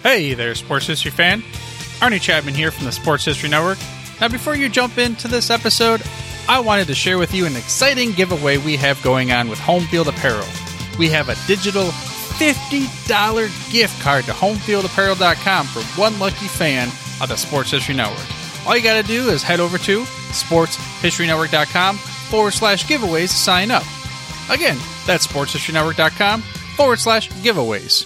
Hey there, Sports History fan. Arnie Chapman here from the Sports History Network. Now, before you jump into this episode, I wanted to share with you an exciting giveaway we have going on with Home Field Apparel. We have a digital $50 gift card to homefieldapparel.com for one lucky fan of the Sports History Network. All you got to do is head over to sportshistorynetwork.com/giveaways to sign up. Again, that's sportshistorynetwork.com/giveaways.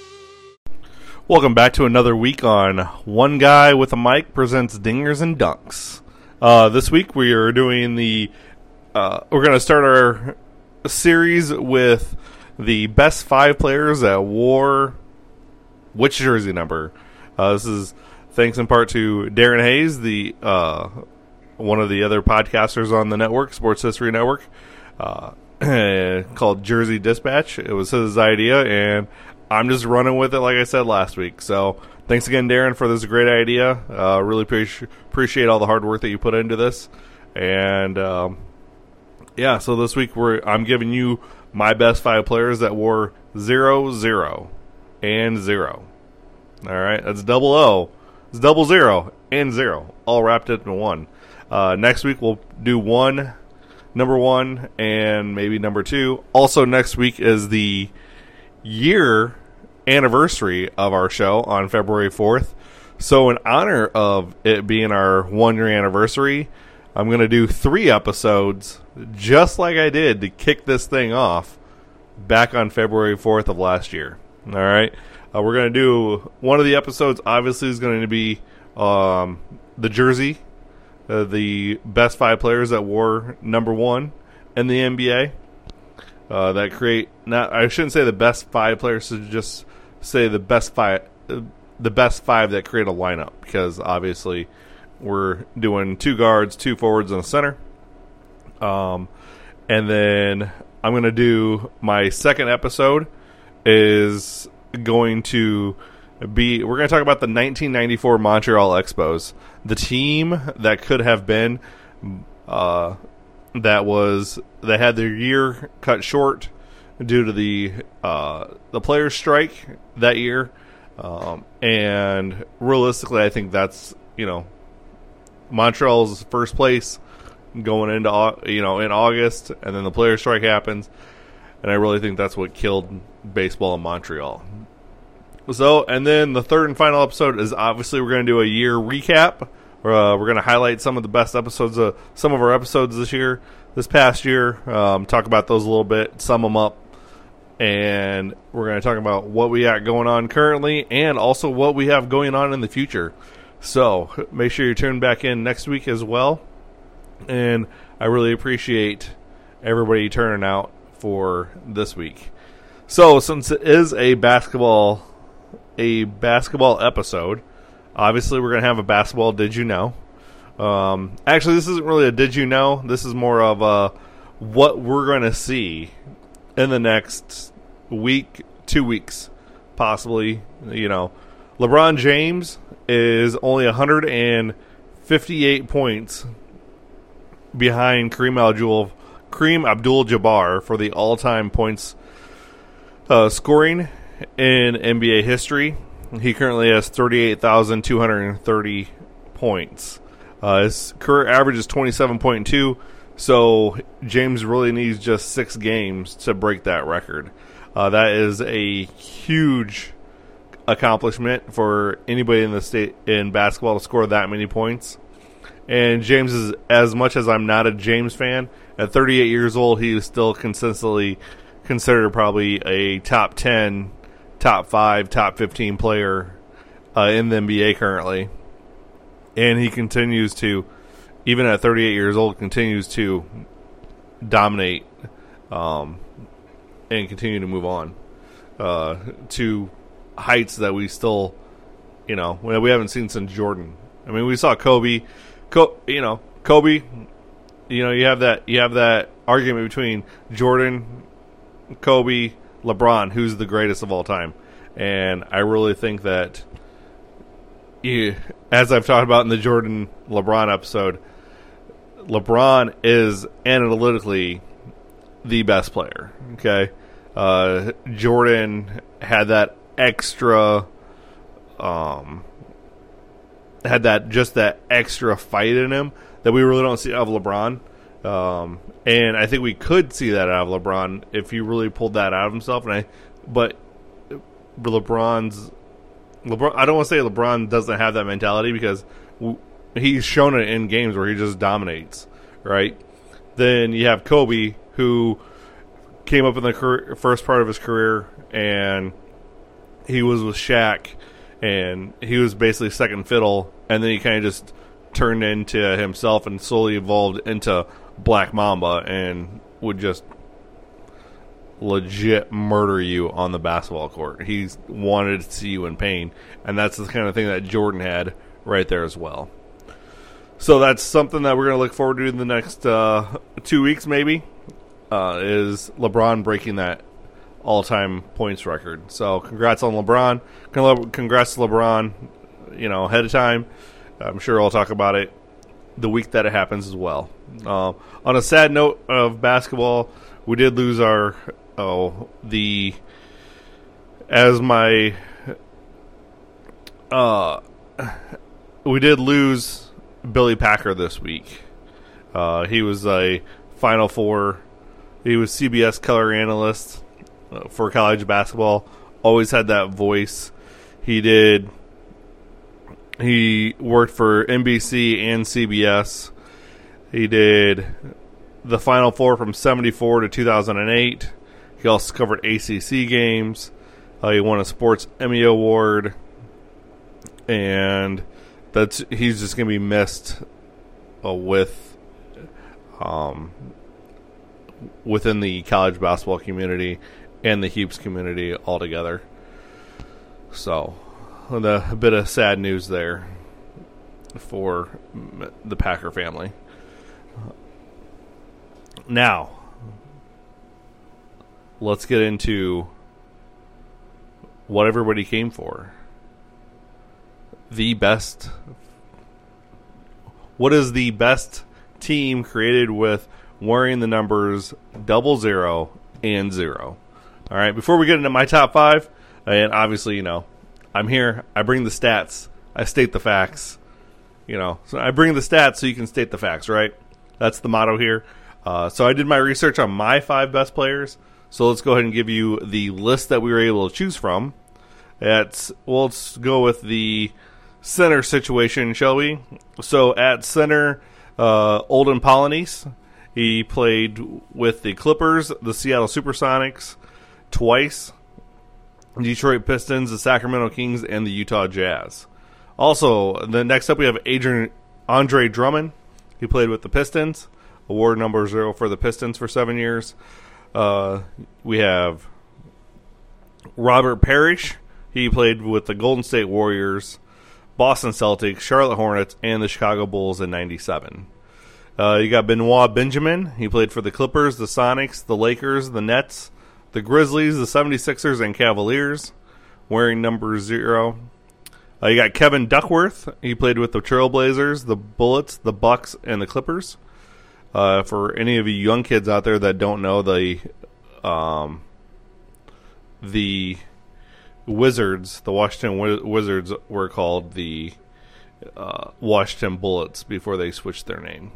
Welcome back to another week on One Guy with a Mic presents Dingers and Dunks. This week we are doing we're going to start our series with the best 5 players that wore which jersey number. This is thanks in part to Darren Hayes, the one of the other podcasters on the network, Sports History Network, called Jersey Dispatch. It was his idea, and I'm just running with it like I said last week. So thanks again, Darren, for this great idea. Really appreciate all the hard work that you put into this. And so this week I'm giving you my best 5 players that wore 0, 0, and 0. All right, that's double O. It's 00 and 0, all wrapped into one. Next week we'll do number 1, and maybe number 2. Also next week is the year anniversary of our show on February 4th. So in honor of it being our 1-year anniversary, I'm going to do 3 episodes just like I did to kick this thing off back on February 4th of last year. All right. We're going to do one of the episodes, obviously, is going to be the jersey, the best 5 players that wore number 1 in the NBA. That create, I shouldn't say the best 5 players, so just say the best 5 that create a lineup, because obviously we're doing 2 guards, 2 forwards, and a center. And then I'm going to do my second episode is going to be, we're going to talk about the 1994 Montreal Expos, the team that could have been, that had their year cut short due to the players' strike that year, and realistically, I think that's Montreal's first place going into in August, and then the players' strike happens, and I really think that's what killed baseball in Montreal. So, and then the third and final episode is obviously we're going to do a year recap. We're going to highlight some of the best episodes of some of our episodes this past year, talk about those a little bit, sum them up, and we're going to talk about what we got going on currently and also what we have going on in the future. So make sure you tune back in next week as well, and I really appreciate everybody turning out for this week. So since it is a basketball episode, obviously we're going to have a basketball Did You Know? Actually, this isn't really a Did You Know? This is more of a what we're going to see in the next week, 2 weeks, possibly. LeBron James is only 158 points behind Kareem Abdul-Jabbar for the all-time points scoring in NBA history. He currently has 38,230 points. His career average is 27.2, so James really needs just 6 games to break that record. That is a huge accomplishment for anybody in the state in basketball to score that many points. And James is, as much as I'm not a James fan, at 38 years old, he is still consistently considered probably a top 10, top 5, top 15 player in the NBA currently. And he continues to, even at 38 years old, continues to dominate and continue to move on to heights that we still, we haven't seen since Jordan. I mean, we saw Kobe. You have that argument between Jordan, Kobe, LeBron, who's the greatest of all time. And I really think that, as I've talked about in the Jordan-LeBron episode, LeBron is analytically the best player. Okay, Jordan had that extra had that extra fight in him that we really don't see out of LeBron. And I think we could see that out of LeBron if he really pulled that out of himself. But LeBron, I don't want to say LeBron doesn't have that mentality, because he's shown it in games where he just dominates, right? Then you have Kobe, who came up in the first part of his career, and he was with Shaq, and he was basically second fiddle, and then he kind of just turned into himself and slowly evolved into Black Mamba and would just legit murder you on the basketball court. He wanted to see you in pain, and that's the kind of thing that Jordan had right there as well. So that's something that we're going to look forward to in the next 2 weeks, maybe, is LeBron breaking that all-time points record. So congrats on LeBron. Congrats to LeBron, ahead of time. I'm sure I'll talk about it the week that it happens as well. On a sad note of basketball, we did lose we did lose Billy Packer this week. He was a Final Four. He was CBS color analyst for college basketball. Always had that voice. He worked for NBC and CBS. He did the Final Four from 74 to 2008. He also covered ACC games. He won a Sports Emmy Award. And he's just going to be missed within the college basketball community and the Heaps community altogether. So, a bit of sad news there for the Packer family. Now, let's get into what everybody came for. What is the best team created with wearing the numbers 00 and 0? All right, before we get into my top 5, and obviously, I'm here, I bring the stats, I state the facts. So I bring the stats so you can state the facts, right? That's the motto here. So I did my research on my 5 best players. So let's go ahead and give you the list that we were able to choose from. Let's go with the center situation, shall we? So at center, Olden Polynice. He played with the Clippers, the Seattle Supersonics, twice, Detroit Pistons, the Sacramento Kings, and the Utah Jazz. Also, the next up we have Andre Drummond. He played with the Pistons, award number 0 for the Pistons for 7 years. We have Robert Parrish. He played with the Golden State Warriors, Boston Celtics, Charlotte Hornets, and the Chicago Bulls in '97. You got Benoit Benjamin. He played for the Clippers, the Sonics, the Lakers, the Nets, the Grizzlies, the 76ers, and Cavaliers, wearing number 0. You got Kevin Duckworth. He played with the Trailblazers, the Bullets, the Bucks, and the Clippers. For any of you young kids out there that don't know, the Wizards, the Washington Wizards, were called the Washington Bullets before they switched their name.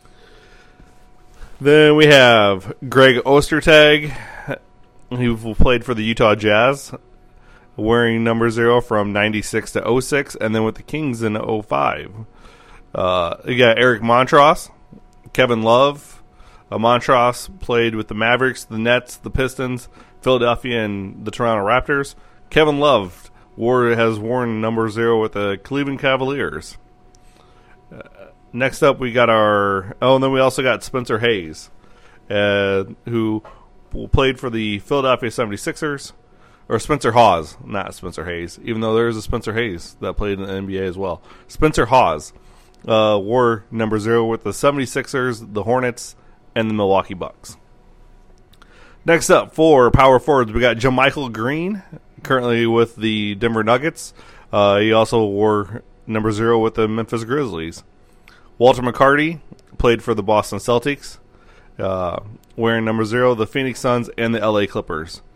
Then we have Greg Ostertag, who played for the Utah Jazz, wearing number 0 from 96 to 06, and then with the Kings in 05. You got Eric Montross, Kevin Love. Montross played with the Mavericks, the Nets, the Pistons, Philadelphia, and the Toronto Raptors. Kevin Love has worn number 0 with the Cleveland Cavaliers. Next up, we got and then we also got Spencer Hayes, who played for the Philadelphia 76ers. Or Spencer Hawes, not Spencer Hayes, even though there is a Spencer Hayes that played in the NBA as well. Spencer Hawes wore number 0 with the 76ers, the Hornets, and the Milwaukee Bucks. Next up, for power forwards, we got JaMychal Green, currently with the Denver Nuggets. He also wore number 0 with the Memphis Grizzlies. Walter McCarty played for the Boston Celtics, wearing number 0, the Phoenix Suns, and the LA Clippers.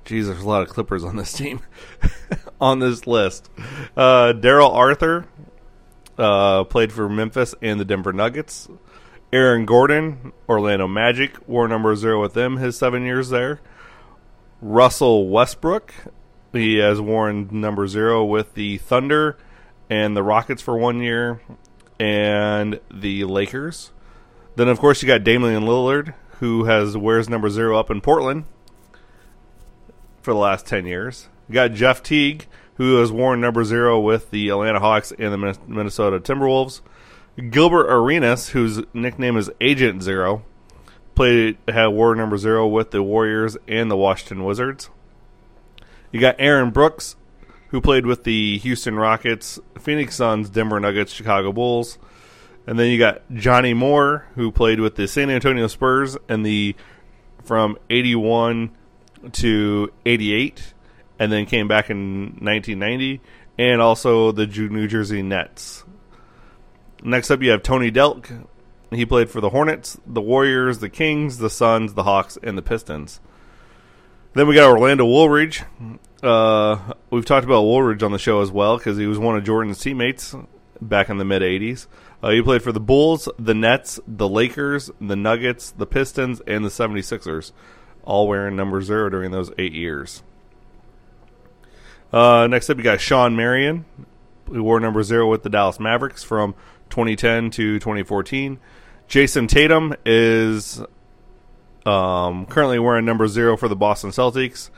Geez, there's a lot of Clippers on this team, on this list. Daryl Arthur played for Memphis and the Denver Nuggets. Aaron Gordon, Orlando Magic, wore number 0 with them his 7 years there. Russell Westbrook, he has worn number 0 with the Thunder and the Rockets for 1 year, and the Lakers. Then, of course, you got Damian Lillard, who wears number 0 up in Portland for the last 10 years. You got Jeff Teague, who has worn number 0 with the Atlanta Hawks and the Minnesota Timberwolves. Gilbert Arenas, whose nickname is Agent Zero, wore number 0 with the Warriors and the Washington Wizards. You got Aaron Brooks, who played with the Houston Rockets, Phoenix Suns, Denver Nuggets, Chicago Bulls. And then you got Johnny Moore, who played with the San Antonio Spurs and from 81 to 88, and then came back in 1990, and also the New Jersey Nets. Next up, you have Tony Delk. He played for the Hornets, the Warriors, the Kings, the Suns, the Hawks, and the Pistons. Then we got Orlando Woolridge. We've talked about Woolridge on the show as well because he was one of Jordan's teammates back in the mid-'80s. He played for the Bulls, the Nets, the Lakers, the Nuggets, the Pistons, and the 76ers, all wearing number 0 during those 8 years. Next up, you got Sean Marion, who wore number 0 with the Dallas Mavericks from 2010 to 2014. Jason Tatum is currently wearing number 0 for the Boston Celtics.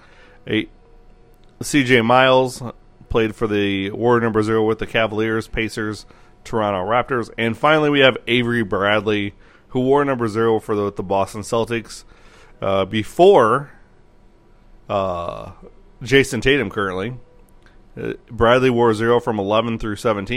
CJ Miles wore number 0 with the Cavaliers, Pacers, Toronto Raptors. And finally, we have Avery Bradley, who wore number 0 for the Boston Celtics before Jason Tatum currently. Bradley wore 0 from 11 through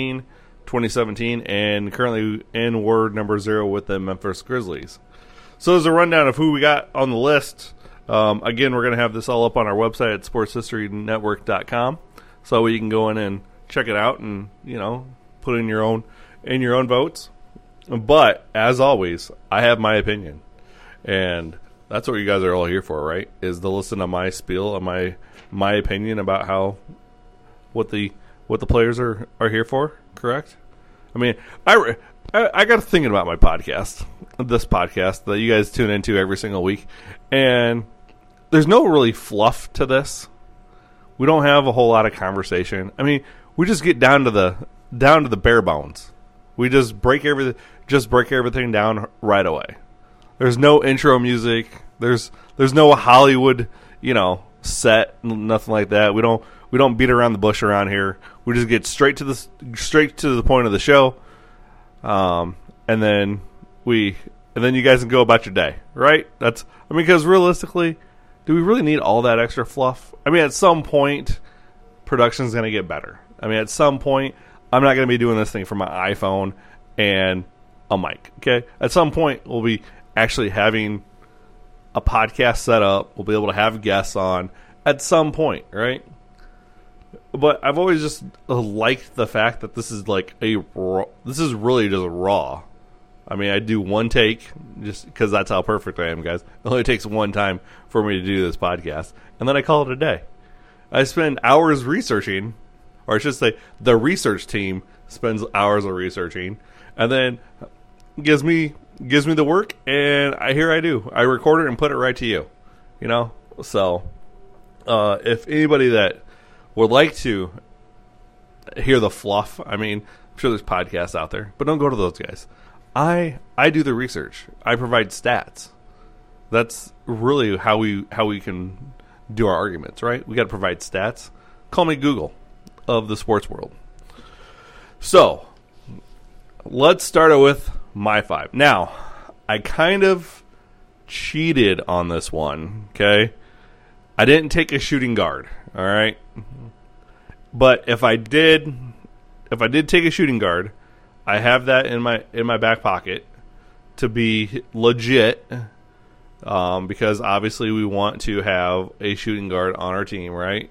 2017, and currently wore number 0 with the Memphis Grizzlies. So there's a rundown of who we got on the list. Again, we're going to have this all up on our website at sportshistorynetwork.com, so you can go in and check it out and, put in your own votes. But as always, I have my opinion, and that's what you guys are all here for, right? Is to listen to my spiel and my opinion about what the players are here for. Correct? I mean, I got thinking about my podcast, this podcast that you guys tune into every single week, and there's no really fluff to this. We don't have a whole lot of conversation. I mean, we just get down to the bare bones. We just break everything down right away. There's no intro music. There's no Hollywood, set, nothing like that. We don't beat around the bush around here. We just get straight to the point of the show, and then you guys can go about your day, right? Because realistically, do we really need all that extra fluff? I mean, at some point, production's going to get better. I mean, at some point, I'm not going to be doing this thing from my iPhone and a mic. Okay, at some point, we'll be actually having a podcast set up. We'll be able to have guests on at some point, right? But I've always just liked the fact that this is really just raw. I mean, I do one take just because that's how perfect I am, guys. It only takes one time for me to do this podcast, and then I call it a day. I spend hours researching, or I should say the research team spends hours of researching, and then gives me the work, and I do. I record it and put it right to you. So if anybody that would like to hear the fluff, I mean, I'm sure there's podcasts out there, but don't go to those guys. I do the research. I provide stats. That's really how we can do our arguments, right? We got to provide stats. Call me Google of the sports world. So let's start it with my 5. Now, I kind of cheated on this one, okay? I didn't take a shooting guard, all right? But if I did take a shooting guard, I have that in my back pocket to be legit, because obviously we want to have a shooting guard on our team, right?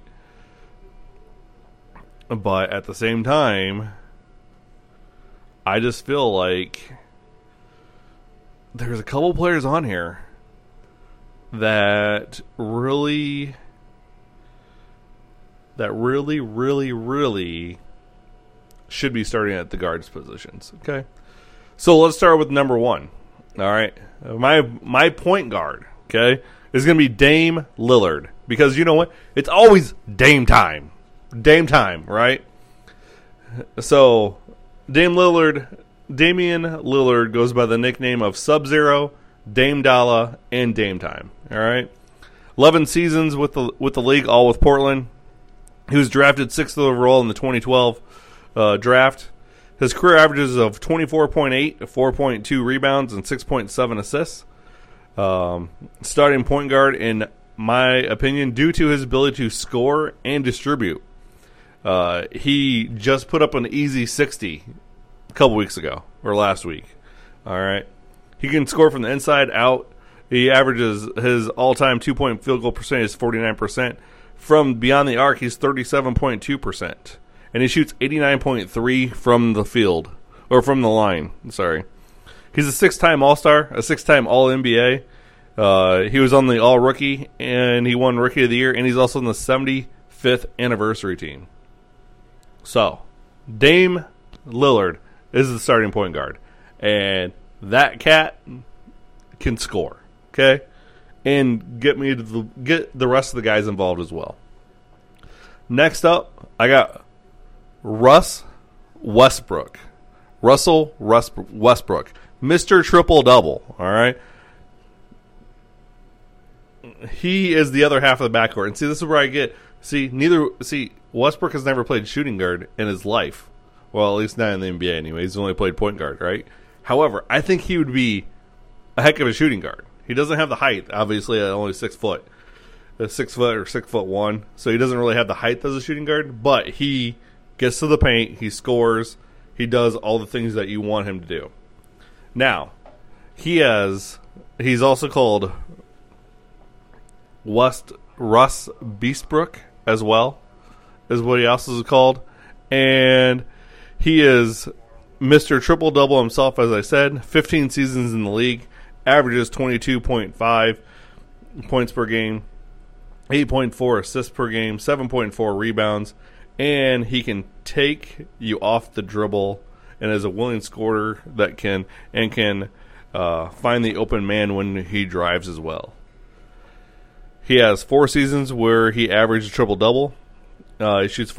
But at the same time, I just feel like there's a couple players on here that really that really, really, really should be starting at the guards positions. Okay, so let's start with number one. All right, my point guard, okay, is going to be Dame Lillard, because you know what? It's always Dame time, right? So Damian Lillard goes by the nickname of Sub-Zero, Dame Dollar, and Dame Time. All right, 11 seasons with the league, all with Portland. He was drafted 6th overall in the 2012 draft. His career averages of 24.8, 4.2 rebounds, and 6.7 assists. Starting point guard, in my opinion, due to his ability to score and distribute. He just put up an easy 60 a couple weeks ago, or last week. All right. He can score from the inside out. He averages his all-time two-point field goal percentage is 49%. From beyond the arc, he's 37.2%. And he shoots 89.3 from the field, or from the line. Sorry. He's a 6-time All-Star, a 6-time All-NBA. He was on the All-Rookie, and he won Rookie of the Year, and he's also on the 75th anniversary team. So, Dame Lillard is the starting point guard. And that cat can score, okay? And get the rest of the guys involved as well. Next up, I got Russell Westbrook, Mr. Triple-Double, all right? He is the other half of the backcourt. And see, this is where I get... Westbrook has never played shooting guard in his life. Well, at least not in the NBA anyway. He's only played point guard, right? However, I think he would be a heck of a shooting guard. He doesn't have the height, obviously, at only 6 foot. 6 foot or 6'1", so he doesn't really have the height as a shooting guard, but he gets to the paint, he scores, he does all the things that you want him to do. Now, he's also called Russ Beastbrook as well, is what he also is called. And he is Mr. Triple-Double himself, as I said. 15 seasons in the league, averages 22.5 points per game, 8.4 assists per game, 7.4 rebounds, and he can take you off the dribble and is a willing scorer that can find the open man when he drives as well. He has 4 seasons where he averaged a triple-double. He shoots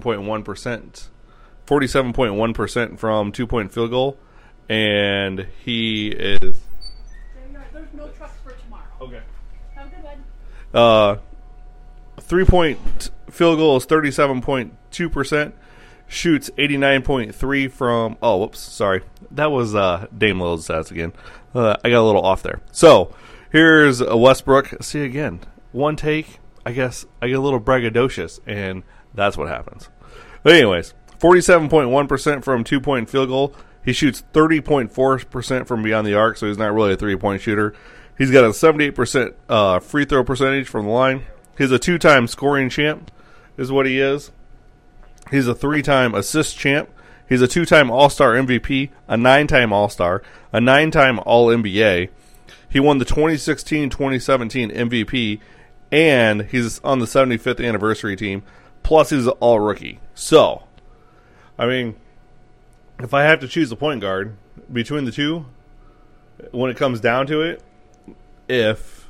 47.1% from 2-point field goal, and he is... There's no trust for tomorrow. Okay. Have a good one. 3-point field goal is 37.2%. Shoots 89.3 from... Oh, whoops, sorry. That was Dame Lillard's stats again. I got a little off there. So, here's Westbrook. See, again, one take, I guess I get a little braggadocious, and that's what happens. But anyways, 47.1% from 2-point field goal. He shoots 30.4% from beyond the arc, so he's not really a 3-point shooter. He's got a 78% free throw percentage from the line. He's a 2-time scoring champ, is what he is. He's a 3-time assist champ. He's a 2-time All-Star MVP, a 9-time All-Star, a 9-time All-NBA. He won the 2016-2017 MVP, and he's on the 75th anniversary team. Plus, he's an All-Rookie. So, I mean, if I have to choose a point guard between the two, when it comes down to it, if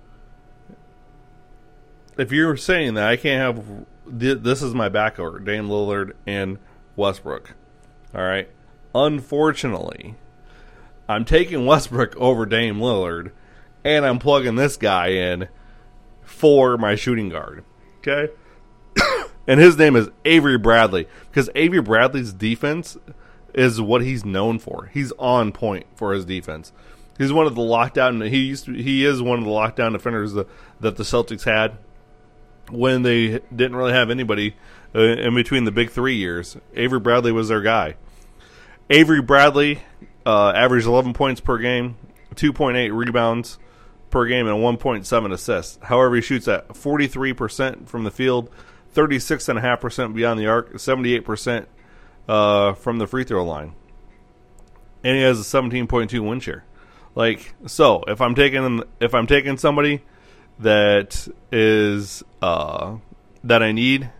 you're saying that I can't have this is my backcourt, Dame Lillard and Westbrook, all right, unfortunately, I'm taking Westbrook over Dame Lillard, and I'm plugging this guy in for my shooting guard, okay? And his name is Avery Bradley, because Avery Bradley's defense is what he's known for. He's on point for his defense. He's one of the lockdown. He is one of the lockdown defenders that the Celtics had when they didn't really have anybody in between the big 3 years. Avery Bradley was their guy. Avery Bradley averaged 11 points per game, 2.8 rebounds per game, and 1.7 assists. However, he shoots at 43% from the field, 36.5% beyond the arc, 78% from the free throw line, and he has a 17.2 win share. Like, so if I'm taking somebody that is that I need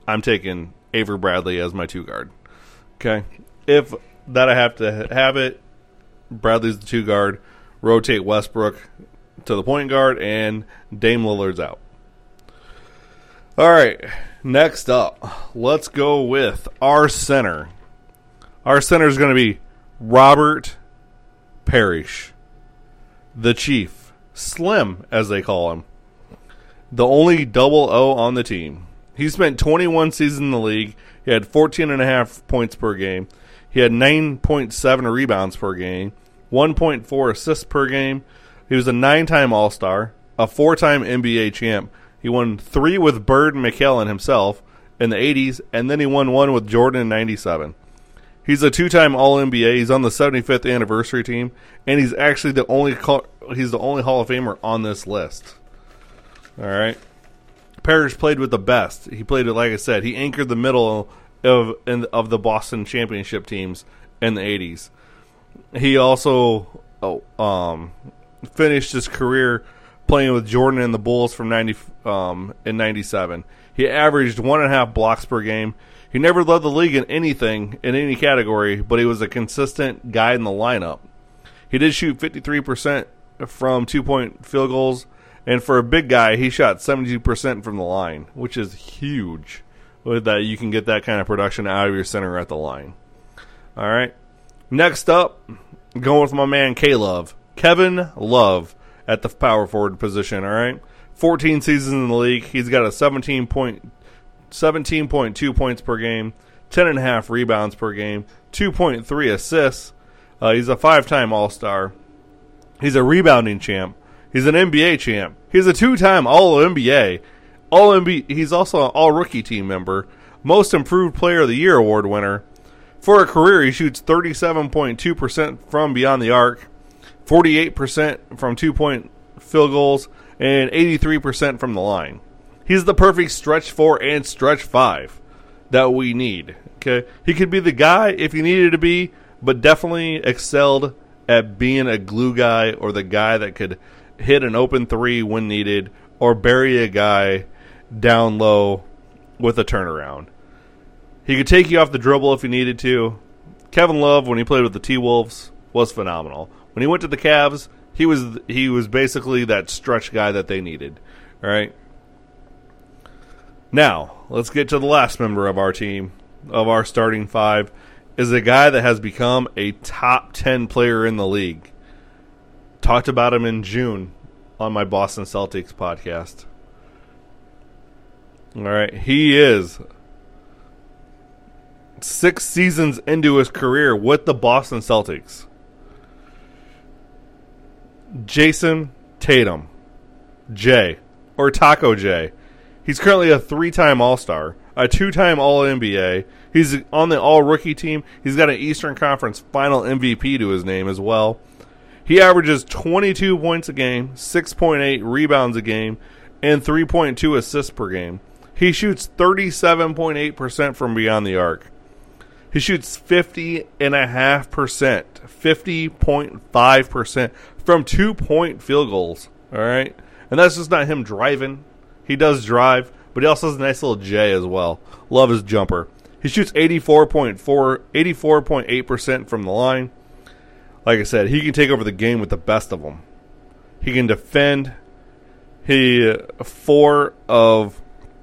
I'm taking Avery Bradley as my 2 guard. Okay? If that I have to have it, Bradley's the 2 guard. Rotate Westbrook to the point guard, and Dame Lillard's out. All right, next up, let's go with our center. Our center is going to be Robert Parrish, the Chief, Slim, as they call him. The only double O on the team. He spent 21 seasons in the league. He had 14.5 points per game. He had 9.7 rebounds per game, 1.4 assists per game. He was a 9-time All-Star, a 4-time NBA champ. He won 3 with Bird and McHale himself in the 80s, and then he won 1 with Jordan in 97. He's a 2-time All-NBA. He's on the 75th anniversary team, and he's actually the only Hall of Famer on this list. All right. Parrish played with the best. He played with, like I said, he anchored the middle of the Boston championship teams in the 80s. He also finished his career playing with Jordan and the Bulls from in 97. He averaged 1.5 blocks per game. He never led the league in anything, in any category, but he was a consistent guy in the lineup. He did shoot 53% from 2-point field goals, and for a big guy, he shot 72% from the line, which is huge, that you can get that kind of production out of your center at the line. All right. Next up, going with my man K-Love. Kevin Love at the power forward position, all right? 14 seasons in the league. He's got a 17.2 points per game, 10.5 rebounds per game, 2.3 assists. He's a 5-time All-Star. He's a rebounding champ. He's an NBA champ. He's a 2-time All-NBA. He's also an All-Rookie team member. Most Improved Player of the Year award winner. For a career, he shoots 37.2% from beyond the arc, 48% from 2-point field goals, and 83% from the line. He's the perfect stretch 4 and stretch 5 that we need. Okay, he could be the guy if he needed to be, but definitely excelled at being a glue guy or the guy that could hit an open 3 when needed or bury a guy down low with a turnaround. He could take you off the dribble if he needed to. Kevin Love, when he played with the T-Wolves, was phenomenal. When he went to the Cavs, he was basically that stretch guy that they needed. All right. Now, let's get to the last member of our team, of our starting 5, is a guy that has become a top 10 player in the league. Talked about him in June on my Boston Celtics podcast. All right. He is 6 seasons into his career with the Boston Celtics. Jason Tatum. J. Or Taco J. He's currently a 3-time All-Star, a 2-time All-NBA. He's on the All-Rookie team. He's got an Eastern Conference Final MVP to his name as well. He averages 22 points a game, 6.8 rebounds a game, and 3.2 assists per game. He shoots 37.8% from beyond the arc. He shoots 50.5%, 50.5% from 2-point field goals. All right? And that's just not him driving. He does drive, but he also has a nice little J as well. Love his jumper. He shoots 84.8% from the line. Like I said, he can take over the game with the best of them. He can defend. He 4 of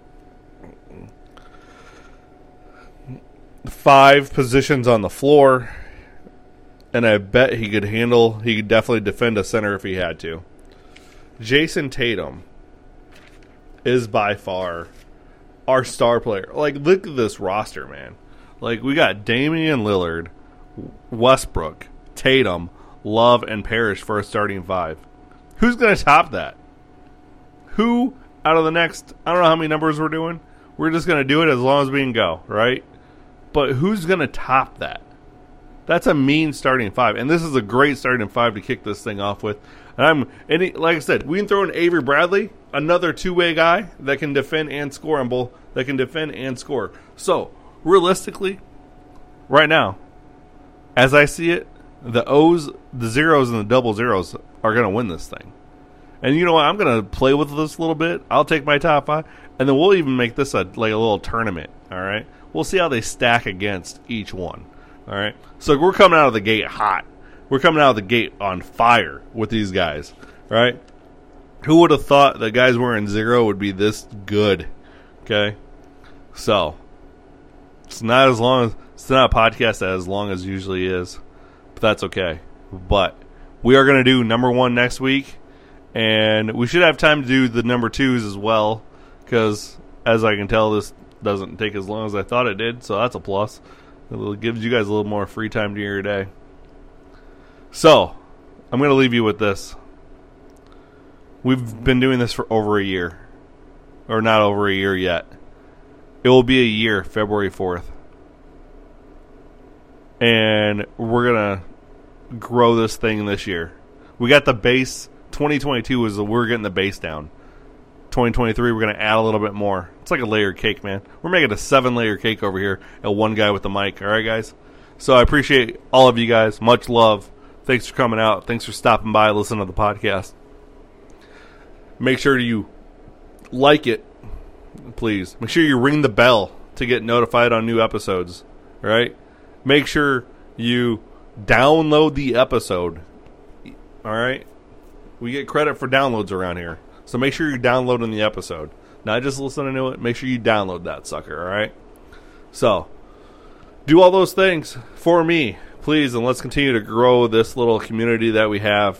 5 positions on the floor, and I bet he could definitely defend a center if he had to. Jason Tatum is by far our star player. Like, look at this roster, man. Like, we got Damian Lillard, Westbrook, Tatum, Love, and Parrish for a starting 5. Who's going to top that? Who out of the next, I don't know how many numbers we're doing. We're just going to do it as long as we can go, right? But who's going to top that? That's a mean starting 5. And this is a great starting 5 to kick this thing off with. And like I said, we can throw in Avery Bradley, another 2-way guy that can defend and score on both. So, realistically, right now, as I see it, the O's, the zeros, and the double zeros are going to win this thing. And you know what? I'm going to play with this a little bit. I'll take my top 5, and then we'll even make this a little tournament. All right, we'll see how they stack against each one. All right, so we're coming out of the gate hot. We're coming out of the gate on fire with these guys. All right, who would have thought that guys wearing 0 would be this good? Okay, so it's not a podcast as long as it usually is, but that's okay. But we are going to do number 1 next week, and we should have time to do the number 2s as well, because as I can tell, this doesn't take as long as I thought it did, so that's a plus. It gives you guys a little more free time to your day. So, I'm going to leave you with this. We've been doing this for over a year. Or not over a year yet. It will be a year, February 4th. And we're going to grow this thing this year. We got the base. 2022 is we're getting the base down. 2023, we're going to add a little bit more. It's like a layered cake, man. We're making a 7-layer cake over here and one guy with the mic. All right, guys? So I appreciate all of you guys. Much love. Thanks for coming out. Thanks for stopping by, listening to the podcast. Make sure you like it, please. Make sure you ring the bell to get notified on new episodes. All right? Make sure you download the episode. All right? We get credit for downloads around here. So make sure you're downloading the episode. Not just listening to it. Make sure you download that sucker, all right? So, do all those things for me, please, and let's continue to grow this little community that we have.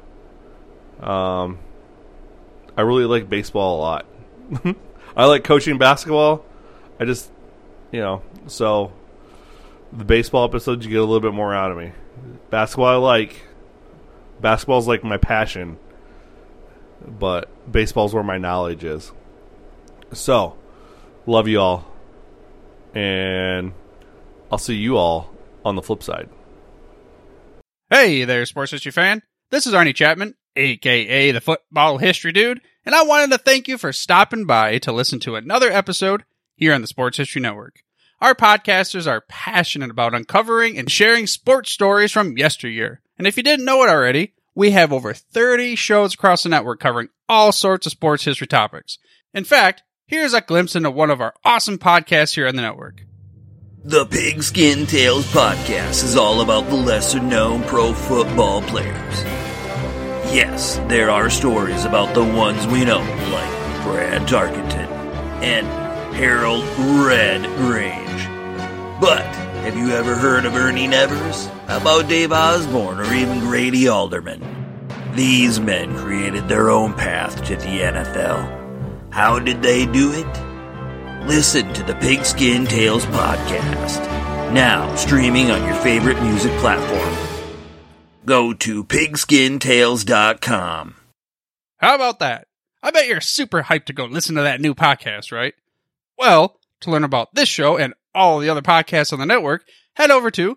I really like baseball a lot. I like coaching basketball. I just, so the baseball episodes, you get a little bit more out of me. Basketball I like. Basketball's like my passion. But baseball's where my knowledge is. So, love you all. And I'll see you all on the flip side. Hey there, sports history fan. This is Arnie Chapman, a.k.a. the Football History Dude, and I wanted to thank you for stopping by to listen to another episode here on the Sports History Network. Our podcasters are passionate about uncovering and sharing sports stories from yesteryear. And if you didn't know it already, we have over 30 shows across the network covering all sorts of sports history topics. In fact, here's a glimpse into one of our awesome podcasts here on the network. The Pigskin Tales podcast is all about the lesser-known pro football players. Yes, there are stories about the ones we know, like Brad Tarkenton and Harold Red Grange. But have you ever heard of Ernie Nevers? How about Dave Osborne or even Grady Alderman? These men created their own path to the NFL. How did they do it? Listen to the Pigskin Tales podcast, now streaming on your favorite music platform. Go to pigskintales.com. How about that? I bet you're super hyped to go listen to that new podcast, right? Well, to learn about this show and all the other podcasts on the network, head over to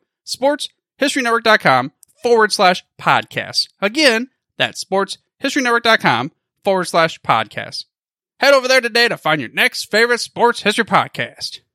sportshistorynetwork.com/podcasts. Again, that's sportshistorynetwork.com/podcasts. Head over there today to find your next favorite sports history podcast.